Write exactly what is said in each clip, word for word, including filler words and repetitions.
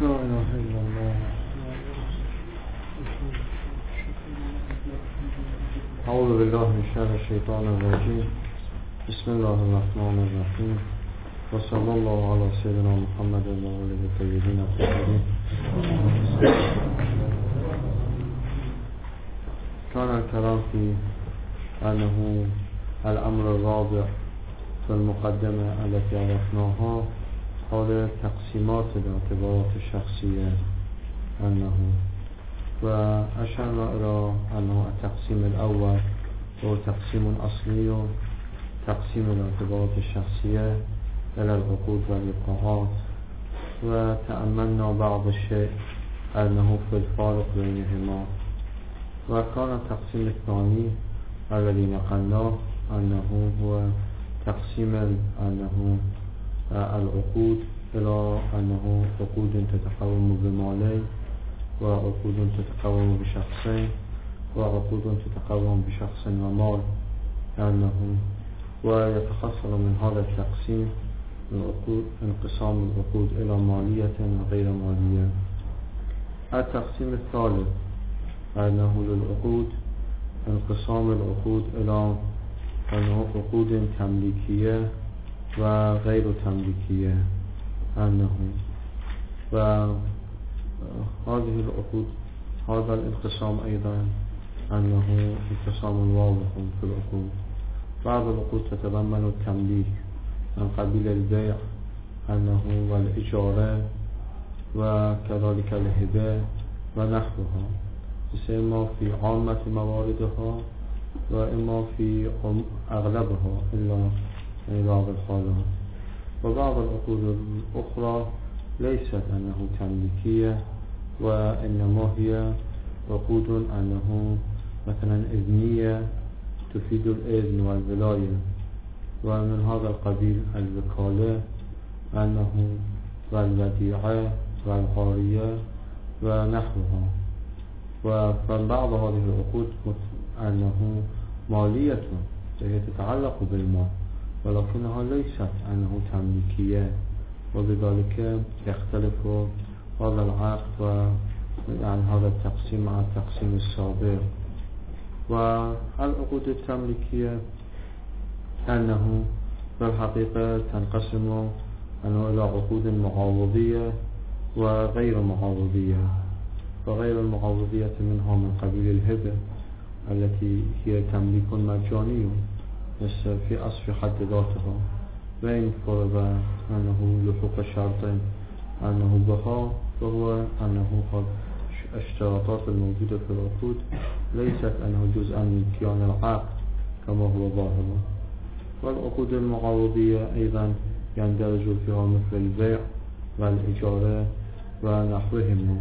لا إله إلا الله. أعوذ بالله من شر الشيطان الرجيم. بسم الله الرحمن الرحيم. وصلى الله على سيدنا محمد وآله الطيبين الطاهرين. كان الكلام في أنه الأمر الرابع في المقدمة التي عرفناها حول تقسيمات الاعتبارات الشخصية، أنه وأشرنا إلى أنه التقسيم الأول هو تقسيم أصلي، تقسيم الاعتبارات الشخصية إلى العقود واللقاءات، وتأملنا بعض الشيء أنه في الفارق بينهما. وكان التقسيم الثاني الذي نقلناه أنه هو تقسيم أنه العقود إلى أنه عقود تتقوم بمالين، وعقود تتقوم بشخصين، وعقود تتقوم بشخص ومال، أنه ويتحصل من هذا التقسيم العقود انقسام العقود إلى مالية وغير مالية. التقسيم الثالث أنه للعقود انقسام العقود إلى أنه عقود تمليكية وغير تمليكية، أنه وهذه العقود هذا الانقسام أيضا أنه انقسام واضح في العقود. بعض العقود تتضمن التمليك من قبيل البيع أنه والإجارة وكذلك الهبة ونحوها، إما في عامة مواردها وإما في أغلبها إلا في بعض الحالات. وبعض العقود الأخرى ليست أنه تمليكية، وإنما هي عقود أنه مثلا إذنية تفيد الإذن والولاية، ومن هذا القبيل الوكالة أنه والوديعة والعارية ونحوها. وفبعض هذه العقود أنه مالية وهي تتعلق بالمال، ولكنها ليست أنه تمليكية، وبذلك يختلف هذا العقد و يعني هذا التقسيم مع التقسيم السابق. والعقود التمليكية أنه في الحقيقة تنقسم أنه إلى عقود معاوضية وغير معاوضية. فغير المعاوضية منها من قبيل الهبة التي هي تمليك مجاني مثل في أصل حد ذاتها، وإن فرض أنه لحوق شرط أنه بها، فهو أنه الاشتراطات الموجودة في العقود ليست أنه جزءا من كيان العقد كما هو ظاهر. والعقود المعاوضية أيضا يندرج فيها مثل البيع والإجارة ونحوهما.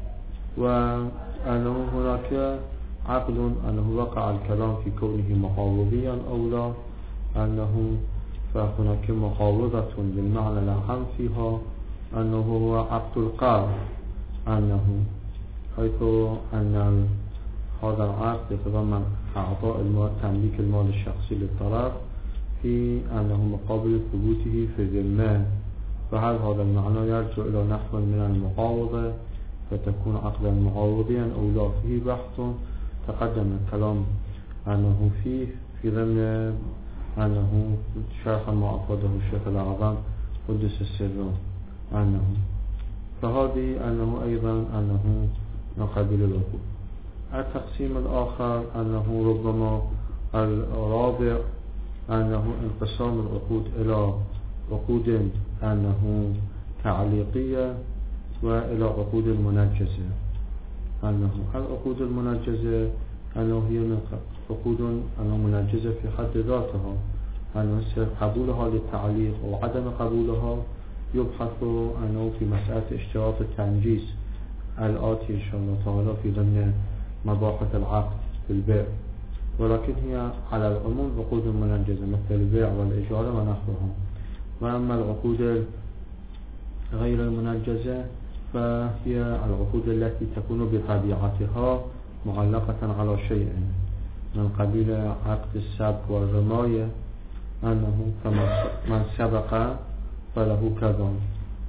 وأنه هناك عقد أنه وقع الكلام في كونه معاوضيا أو لا، أنه فهناك معاوضة بالمعنى الأعم فيها أنه هو عقد القرض، أنه حيث أن هذا العقد يتضمن أعطاء المال تمليك المال الشخصي للطرف في أنه مقابل ثبوته في الذمة. فهل هذا المعنى يرجع إلى نحو من المعاوضة فتكون عقدا معاوضيا أو لا؟ فيه بحث تقدم الكلام أنه فيه في ضمن أنه شرح ما أفاده الشيخ الأعظم قدس السر، أنه فهذه أنه أيضا أنه من قبيل العقود. التقسيم الآخر أنه ربما الرابع أنه انقسام العقود إلى عقود أنه تعليقية وإلى عقود المنجزة. أنه العقود المنجزة أنه هي من عقود أنه منجزة في حد ذاتها، أنه قبولها للتعليق وعدم قبولها يبحث أنه في مسألة اشتراط التنجيز الآتي إن شاء الله تعالى في ضمن مباحث العقد في البيع. ولكن هي على العموم عقود منجزة مثل البيع والإجارة ونحوها. وأما العقود غير المنجزة فهي العقود التي تكون بطبيعتها معلقة على شيء من قبيل عقد السبق والرماية، أنه من سبق فله كذا،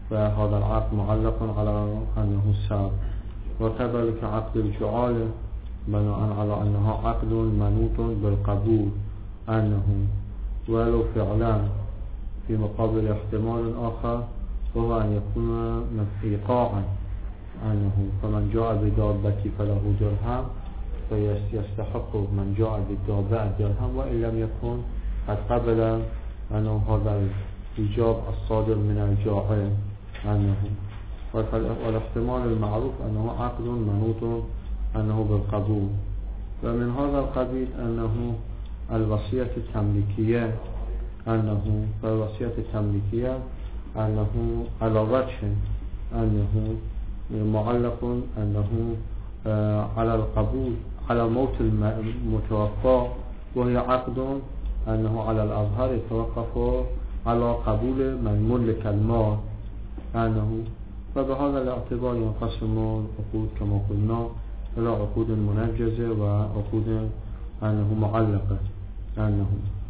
فهذا العقد معلق على أنه سار. وكذلك عقد الجعالة بناء على أنه عقد منوط بالقبول أنه ولو فعلا في مقابل احتمال آخر وهو أن يكون إيقاعا أنه فمن جاء بدابة فله درهم فيستحق من جاء بالدابة درهم، وإن لم يكن قد قبل أنه هذا الإيجاب الصادر من الجاعل أنه. والاحتمال المعروف أنه عقد منوط أنه بالقبول. ومن هذا القبيل أنه الوصية التمليكية أنه فالوصية التمليكية أنه على وجه أنه معلق أنه على القبول على موت المتوفى، وهي عقد أنه على الأظهر يتوقف على قبول من ملك المال أنه. فبهذا الاعتبار ينقسم العقود كما قلنا إلى عقود منجزة وعقود أنه معلقة أنه.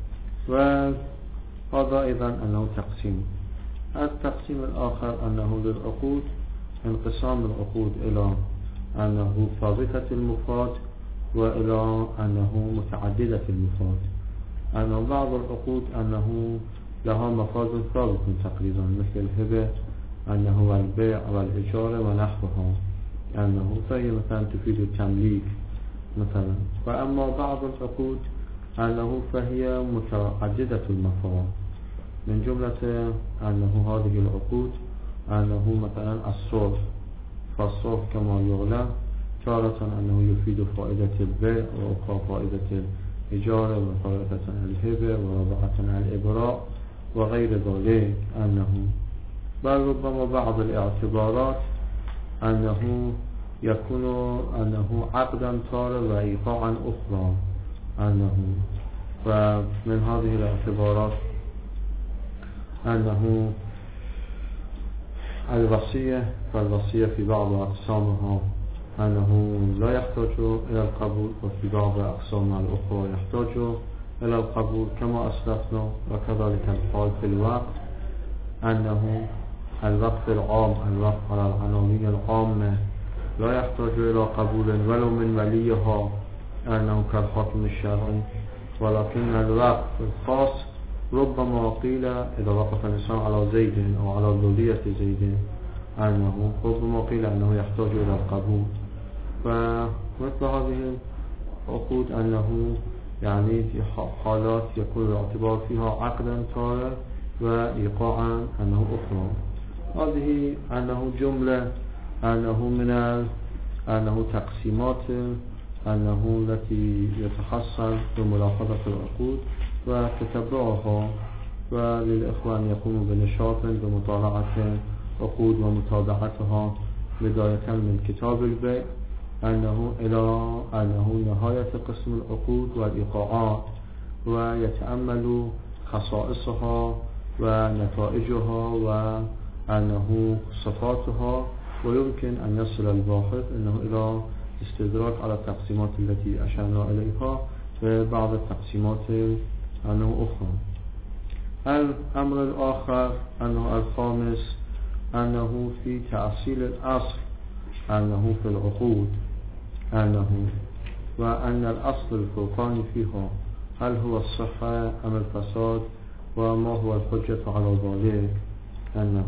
وهذا إذن أنه تقسيم. التقسيم الآخر أنه للعقود انقسام العقود إلى أنه ثابتة المفاد وإلى أنه متعددة المفاد. أنه بعض العقود أنه لها مفاد ثابت تقريبا مثل الهبة أنه البيع والإجارة ونحوها أنه فهي مثلا تفيد التمليك مثلا. وأما بعض العقود أنه فهي متعددة المفاد، من جملة أنه هذه العقود أنه مثلا الصرف، فالصرف كما يعلم تارة أنه يفيد فائدة البيع وأخرى فائدة الإجارة وفائدة الهبة ورابعة الإبراء وغير ذلك أنه. بل ربما بعض الاعتبارات أنه يكون أنه عقدا تارة وإيقاعا أخرى أنه. ومن هذه الاعتبارات أنه الوصية، فالوصية في بعض أقسامها أنه لا يحتاج إلى القبول، وفي بعض أقسامها الأخرى يحتاج إلى القبول كما أسلفنا. وكذلك الحال في الوقت أنه الوقت العام الوقت على العناوين العامة لا يحتاج إلى قبول ولو من وليها أنه كالحاكم الشرعي، ولكن الوقت الخاص ربما قيل إذا وقف الإنسان على زيد أو على ذرية زيد أنه ربما قيل أنه يحتاج إلى القبول. فمثل هذه العقود أنه يعني في حالات يكون الاعتبار فيها عقدا تارة وإيقاعا أنه أخرى. هذه أنه جملة أنه من أنه تقسيمات أنه التي يتحصل بملاحظة العقود وتتبعها، وللإخوة أن يقوموا بنشاط بمطالعة عقود ومتابعتها بداية من كتاب البيع أنه إلى أنه نهاية قسم العقود والإيقاعات، ويتأمل خصائصها ونتائجها وأنه صفاتها، ويمكن أن يصل الباحث أنه إلى استدراك على التقسيمات التي أشرنا إليها وبعض التقسيمات أنه أخرى. الأمر الآخر أنه الخامس أنه في تأصيل الأصل أنه في العقود أنه وأن الأصل الفرقان فيها هل هو الصحة أم الفساد وما هو الحجة على ذلك أنه.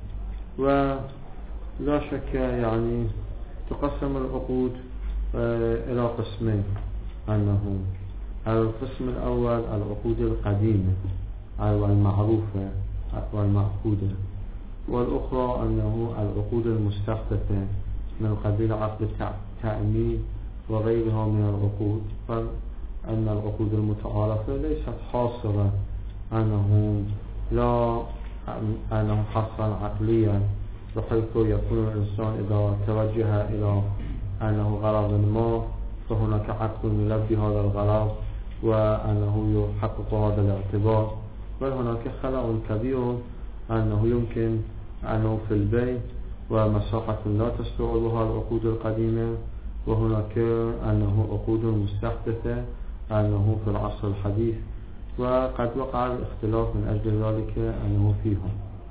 ولا شك يعني تقسم العقود إلى قسمين أنه القسم الأول العقود القديمة والمعروفة والمعقودة، والأخرى أنه العقود المستحدثة من قبيل عقد التأمين وغيرها من العقود. فأن العقود المتعارفة ليست حاصرة أنه لا أنه حصرا عقليا بحيث يكون الإنسان إذا توجه إلى أنه غرض ما فهناك عقد يلبي هذا الغرض وأنه يحقق هذا الاعتبار. بل هناك خلأ كبير أنه يمكن أنه في البيت ومساحة لا تستوعبها العقود القديمة، وهناك أنه عقود مستحدثة أنه في العصر الحديث، وقد وقع الاختلاف من أجل ذلك أنه فيها.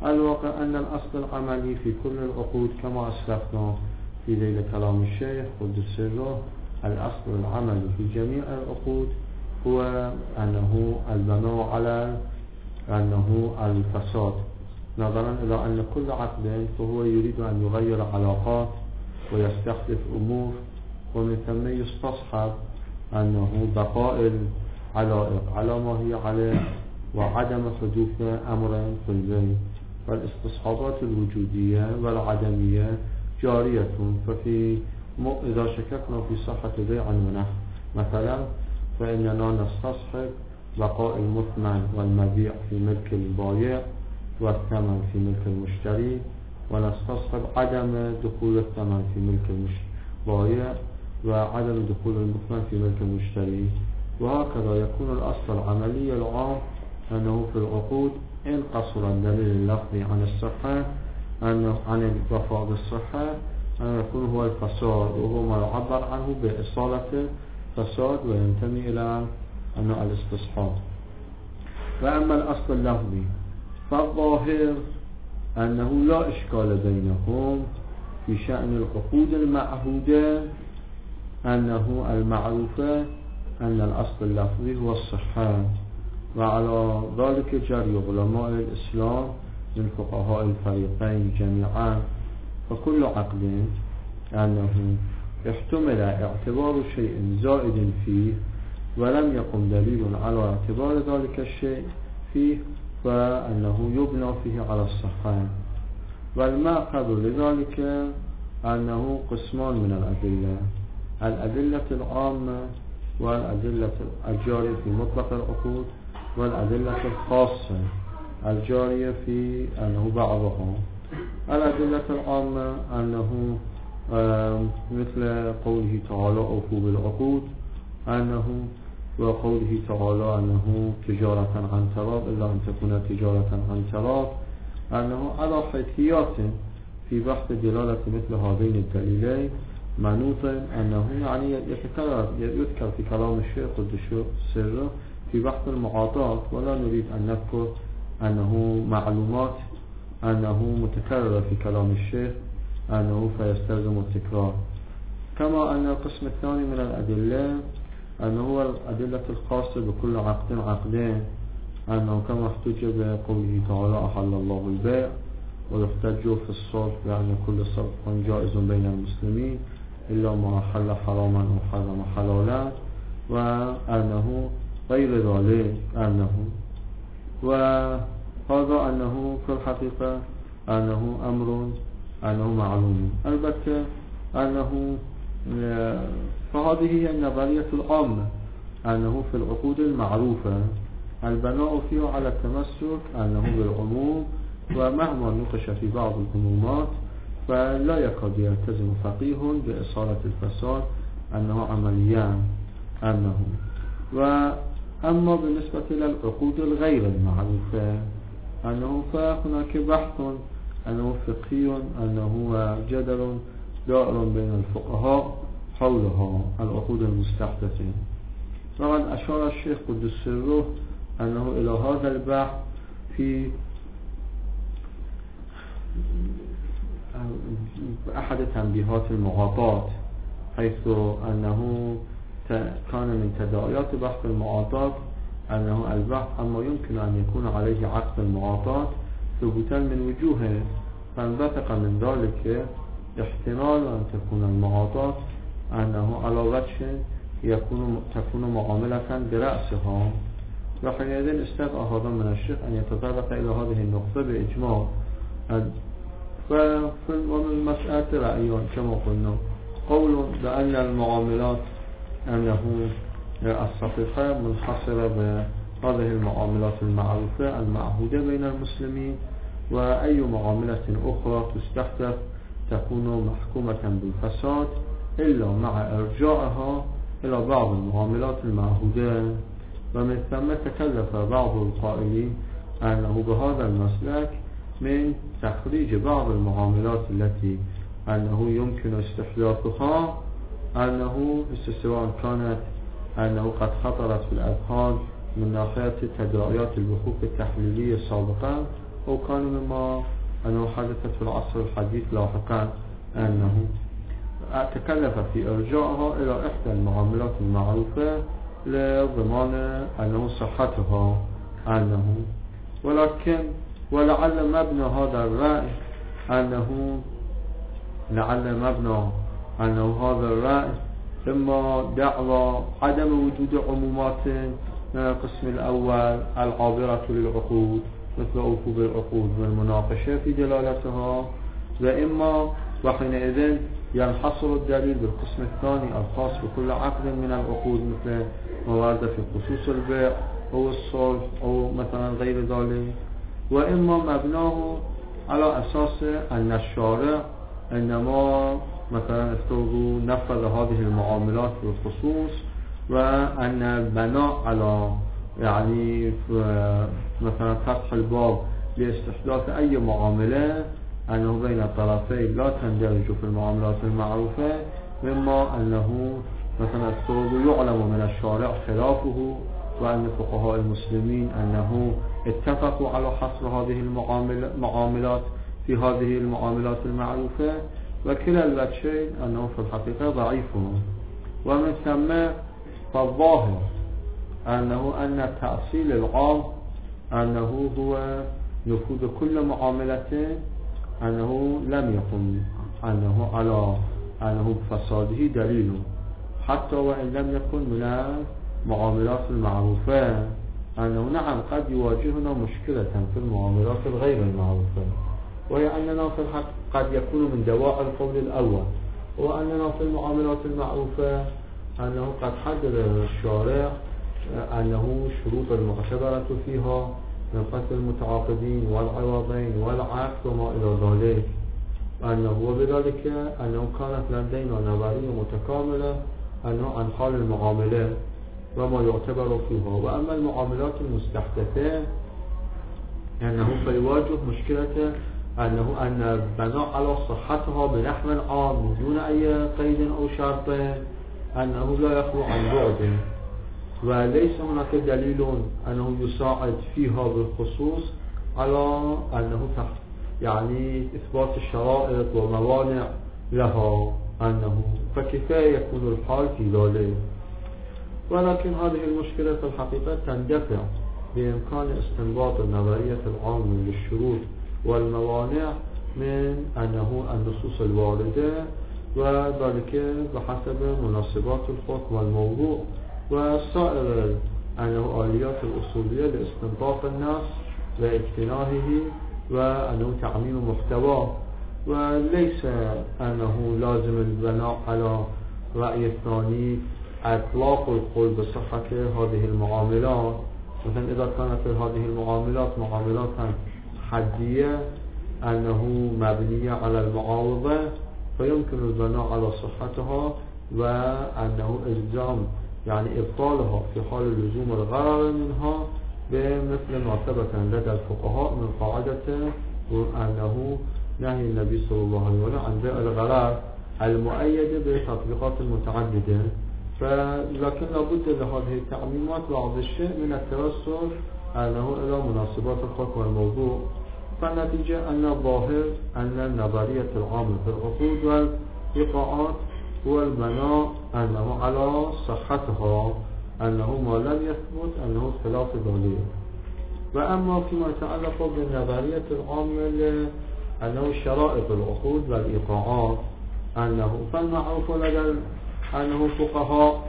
الواقع أن الأصل العملي في كل العقود كما أسلفنا في ذيل كلام الشيخ قدس سره، الأصل العملي في جميع العقود هو أنه البناء على أنه الفساد، نظرا إلى أن كل عقد فهو يريد أن يغير علاقات ويستخلف أمور، ومن ثم يستصحب أنه بقاء العلائق على ما هي عليه وعدم حدوث أمر في البيع، فالاستصحابات الوجودية والعدمية جارية. ففي إذا شككنا في صحة بيع ونحو مثلا فإننا نستصحب بقاء المثمن والمبيع في ملك البائع والثمن في ملك المشتري، ونستصحب عدم دخول الثمن في ملك البائع وعدم دخول المثمن في ملك المشتري. وهكذا يكون الأصل العملي العام أنه في العقود إن قصر الدليل اللفظي عن الصحة أنه عن الوفاء بالصحة أن يكون هو الفساد، وهو ما يعبر عنه بإصالة الفساد وينتمي إلى أنه الاستصحاب. وأما الأصل اللفظي فالظاهر أنه لا إشكال بينهم في شأن العقود المعهودة، أنه المعروفة أن الأصل اللفظي هو الصحة، وعلى ذلك جري علماء الإسلام من فقهاء الفريقين جميعا. فكل عقد أنه احتمل اعتبار شيء زائد فيه ولم يقم دليل على اعتبار ذلك الشيء فيه فأنه يبنى فيه على الصحة. والمأخذ لذلك أنه قسمان من الأدلة: الأدلة العامة والأدلة الجارية في مطلق العقود، والأدلة الخاصة الجارية في أنه بعضها. الأدلة العامة أنه مثل قوله تعالى أوفوا بالعقود، أنه وقوله تعالى أنه تجارة عن تراض إلا أن تكون تجارة عن تراض، أنه على حيثيات في بحث دلالة مثل هذين الدليلين منوط أنه يعني يتكرر يذكر في كلام الشيخ قدس سره في بحث المعاطات، ولا نريد أن نذكر أنه معلومات أنه متكرر في كلام الشيخ أنه فيستلزم التكرار. كما أن القسم الثاني من الأدلة أنه هو الأدلة الخاصة بكل عقد عقدين، أنه كما احتج بقوله تعالى أحل الله البيع، ويحتج في الصلح بأن كل صلح جائز بين المسلمين إلا ما أحل حراما أو حرم حلالا، وأنه غير ذلك أنه وهذا أنه في الحقيقة أنه أمر أنه معلوم. البته أنه فهذه هي النظرية العامة أنه في العقود المعروفة البناء فيها على التمسك أنه بالعموم، ومهما نقش في بعض العمومات فلا يكاد يلتزم فقيه بإصالة الفساد أنه عمليا أنه. وأما بالنسبة للعقود الغير المعروفة أنه فهناك بحث أنه فقهي أنه جدل دائر بين الفقهاء حولها العقود المستحدثة. طبعا أشار الشيخ قدس سره أنه إلى هذا البحث في أحد تنبيهات المعاطات، حيث أنه كان من تداعيات بحث المعاطات أنه البحث أما يمكن أن يكون عليه عقد المعاطات ثبوتا من وجوه، فانبثق من ذلك احتمال أن تكون المعاطات أنه على وجه يكون تكون معاملة برأسها، وحينئذ استدعى هذا من الشيخ أن يتطرق إلى هذه النقطة بإجماع. ومن المسألة رأيون كما قلنا قول بأن المعاملات أنه الصحيحة منحصرة بهذه المعاملات المعروفة المعهودة بين المسلمين، وأي معاملة أخرى تستحدث تكون محكومة بالفساد إلا مع إرجاعها إلى بعض المعاملات المعهودة. ومن ثم تكلف بعض القائلين أنه بهذا المسلك من تخريج بعض المعاملات التي أنه يمكن استحداثها أنه سواء كانت أنه قد خطرت في الأذهان من ناحية تداعيات الوقوف التحليلية سابقا أو كان مما أنه حدث في العصر الحديث لاحقا أنه تكلف في إرجاعها إلى إحدى المعاملات المعروفة لضمان أنه صحتها أنه ولكن ولعل مبنى هذا الرأي أنه لعل مبنى أنه هذا الرأي إما دعوى عدم وجود عمومات من القسم الأول العابرة للعقود مثل أوفوا بالعقود والمناقشة في دلالتها، وإما وحينئذ ينحصر الدليل بالقسم الثاني الخاص بكل عقد من العقود مثل موارد في خصوص البيع أو الصلح أو مثلا غير ذلك، وإما مبناه على أساس أن الشارع إنما مثلا افترضوا نفذ هذه المعاملات بالخصوص، وأن البناء على يعني مثلا فتح الباب لاستحداث أي معاملة أنه بين الطرفين لا تندرج في المعاملات المعروفة، مما أنه مثلا افترضوا يعلم من الشارع خلافه، وأن فقهاء المسلمين أنه اتفقوا على حصر هذه المعاملات في هذه المعاملات المعروفة، وكلا الوجهين أنه في الحقيقة ضعيف. ومن ثم فالظاهر أنه أن التأصيل العام أنه هو نفوذ كل معاملة أنه لم يقم أنه على أنه بفساده دليل حتى وإن لم يكن من المعاملات المعروفة، أنه نعم قد يواجهنا مشكلة في المعاملات الغير المعروفة، وهي أننا في الحق قد يكون من دواعي القول الأول، وأننا في المعاملات المعروفة أنه قد حدد الشارع أنه شروط المعتبرة فيها من قتل المتعاقدين والعوضين والعقد وما إلى ذلك، أنه وبذلك أنه كانت لدينا نظرية متكاملة أنه عن حال المعاملات وما يعتبر فيها. وأما المعاملات المستحدثة أنه فيواجه مشكلة أنه أن البناء على صحتها بنحو عام دون أي قيد أو شرط أنه لا يخلو عن بعد، وليس هناك دليل أنه يساعد فيها بالخصوص على أنه تحت يعني إثبات الشرائط وموانع لها، أنه فكفاية يكون الحال في ذلك. ولكن هذه المشكلة في الحقيقة تندفع بإمكان استنباط النظرية العامة للشروط والموانع من أنه النصوص الواردة، وذلك بحسب مناسبات الحكم والموضوع وسائر أنه آليات الأصولية لاستنباط النص واجتناهه وأنه تعميم محتواه، وليس أنه لازم البناء على رأي الثاني إطلاق القول بصحة هذه المعاملات. مثلا إذا كانت هذه المعاملات معاملات حدية أنه مبنية على المعاوضة فيمكن البناء على صحتها، وأنه إلزام يعني إبطالها في حال اللزوم الغرر منها بمثل ما ثبت لدى الفقهاء من قاعدة أنه نهي النبي صلى الله عليه وسلم عن بيع الغرر المؤيدة بتطبيقات متعددة. فلكن لابد لهذه التعميمات بعض الشيء من التوسل أنه إلى مناسبات الحكم والموضوع. فالنتيجة أن الظاهر أن النظرية العامة في العقود والإيقاعات هو البناء أنه على صحتها، أنه ما لم يثبت أنه خلاف ذلك. وأما فيما يتعلق بالنظرية العامة لأنه شرائط العقود والإيقاعات أنه فالمعروف لدى أنه فقهاء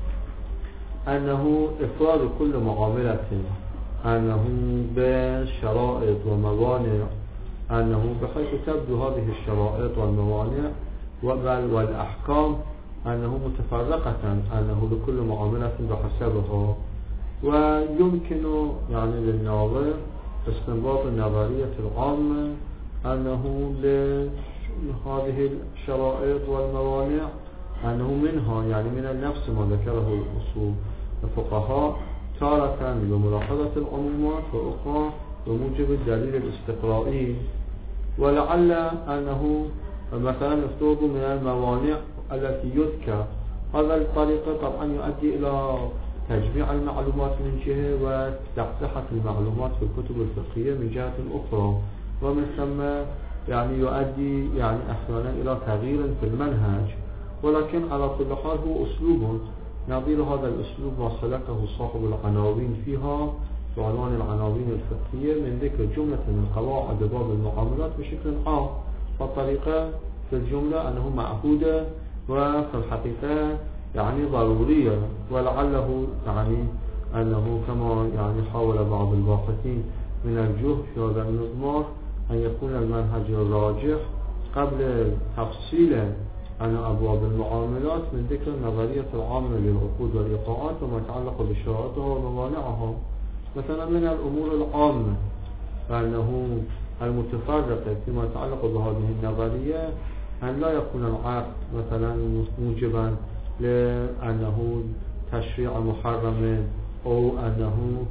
أنه إفراد كل معاملة أنه بشرائط وموانع، أنه بحيث تبدو هذه الشرائط والموانع والأحكام أنه متفرقة أنه لكل معاملة بحسبها، ويمكن يعني للناظر استنباط النظرية العامة أنه لهذه الشرائط والموانع أنه منها يعني من النفس ما ذكره الأصول الفقهاء تارة بملاحظة العمومات وأخرى بموجب الدليل الاستقرائي. ولعل أنه مثلا افترض من الموانع التي يذكر هذا الطريقة طبعا يؤدي إلى تجميع المعلومات من جهة وتصحيح المعلومات في الكتب الفقهية من جهة أخرى، ومن ثم يعني يؤدي يعني أحيانا إلى تغيير في المنهج. ولكن على كل حال هو أسلوب نظير هذا الأسلوب وصلته صاحب العناوين فيها في عنوان العناوين الفقهية من ذكر جملة من قواعد باب المعاملات بشكل عام. فالطريقة في الجملة أنه معهودة وفي الحقيقة يعني ضرورية، ولعله يعني أنه كما يعني حاول بعض الباحثين من الجهد في هذا المضمار أن يكون المنهج الراجح قبل تفصيل عن أبواب المعاملات من ذكر النظرية العامة للعقود والإيقاعات وما يتعلق بشرائطها وموانعها. مثلا من الأمور العامة فأنه المتفرقة فيما يتعلق بهذه النظرية أن لا يكون العقد مثلا موجبا لأنه تشريع محرم أو أنه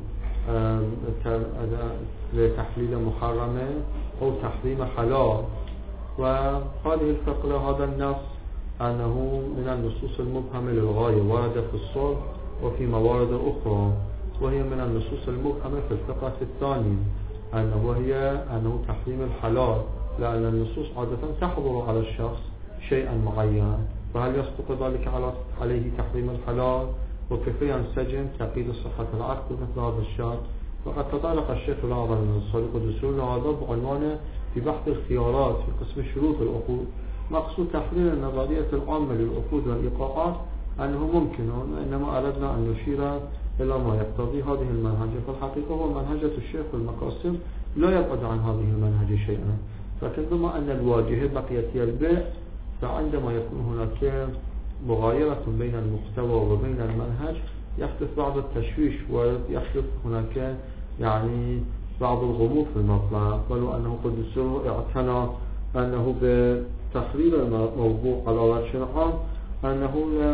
لتحليل محرم أو تحريم حلال. وهذه الفقرة هذا النص أنه من النصوص المبهمة للغاية ورد في الصلح وفي موارد أخرى، وهي من النصوص المبهمة في الفقرة الثانية أنه هي أنه تحريم الحلال، لأن النصوص عادة تحظر على الشخص شيئا معين، فهل يصدق ذلك عليه تحريم الحلال؟ وكيف ينسجم تقييد صحة العقد مثل هذا الشرط؟ وقد تطرق الشيخ الأعظم من الصديق الدسول هذا بعنوانه في بحث الخيارات في قسم شروط العقود. مقصود تحرير النظرية العامة للعقود والإيقاعات أنه ممكن، إنما أردنا أن نشير إلى ما يقتضي هذه المنهجة. فالحقيقة هو منهجة الشيخ والمقاصد لا يبعد عن هذه المنهجة شيئا، لكن بما أن الواجهة بقيت هي البيع، فعندما يكون هناك مغايرة بين المحتوى وبين المنهج يحدث بعض التشويش ويحدث هناك يعني بعض الغموض في المطلق. ولو أنه قد اعتنى أنه بتحرير الموضوع على وجه عام أنه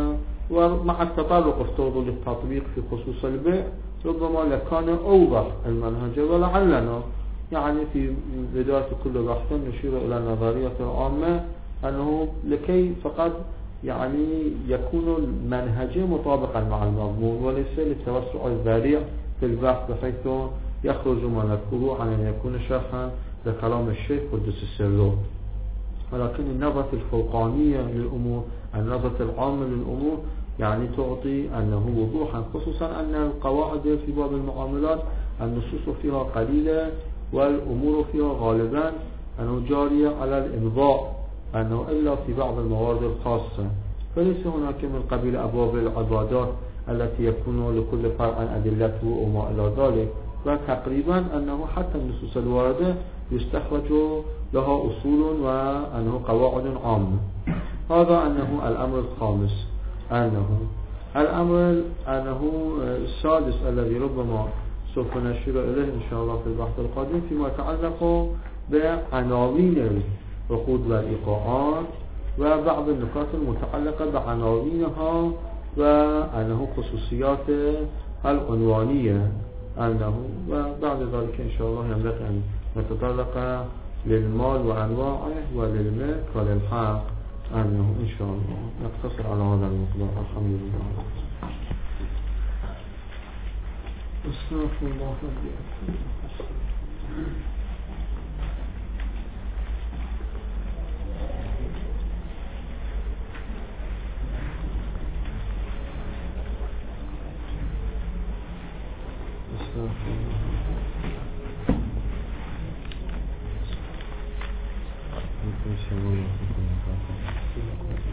ومع التطرق افترضوا للتطبيق في خصوص البيع ربما لكان أوضح المنهج. ولعلنا يعني في بداية كل بحث نشير إلى النظرية العامة أنه لكي فقط يعني يكون المنهج مطابقا مع المضمون وليس للتوسع الذريع في البحث بحيث يخرج ما نذكره عن أن يكون شرحا لكلام الشيخ قدس السر. ولكن النظرة الفوقانية للأمور، النظرة العامة للأمور يعني تعطي أنه وضوحا، خصوصا أن القواعد في باب المعاملات النصوص فيها قليلة والأمور فيها غالبا أنه جارية على الإمضاء، أنه إلا في بعض الموارد الخاصة، فليس هناك من قبيل أبواب العبادات التي يكون لكل فرع أدلته وما إلى ذلك. وتقريبا أنه حتى النصوص الواردة يستخرج لها أصول وأنه قواعد عامة. هذا أنه الأمر الخامس. أنه الأمر أنه السادس الذي ربما سوف نشير إليه إن شاء الله في البحث القادم فيما يتعلق بعناوين العقود والإيقاعات وبعض النقاط المتعلقة بعناوينها وأنه خصوصيات العنوانية أنه. وبعد ذلك إن شاء الله ينبغي أن نتطرق للمال وأنواعه وللملك وللحق أنه إن شاء الله نقتصر على هذا المقدار. الحمد لله. استغفر الله Thank you.